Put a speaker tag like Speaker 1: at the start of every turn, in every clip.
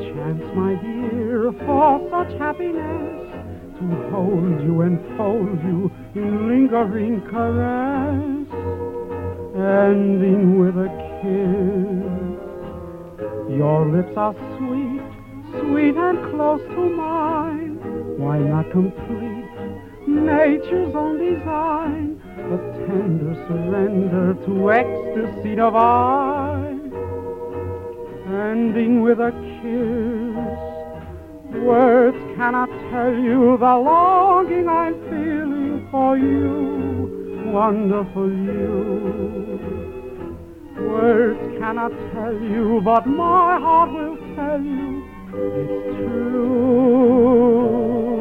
Speaker 1: chance, my dear, for such happiness, to hold you and fold you in lingering caress, ending with a kiss. Your lips are sweet, sweet and close to mine. Why not complete nature's own design? A tender surrender to ecstasy divine, ending with a kiss. Words cannot tell you the longing I'm feeling for you, wonderful you. Words cannot tell you, but my heart will tell you it's true.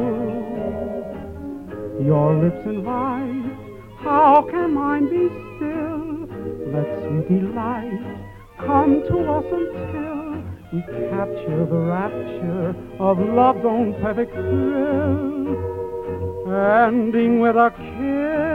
Speaker 1: Your lips invite, how can mine be still? Let sweet delight come to us until we capture the rapture of love's own perfect thrill, ending with a kiss.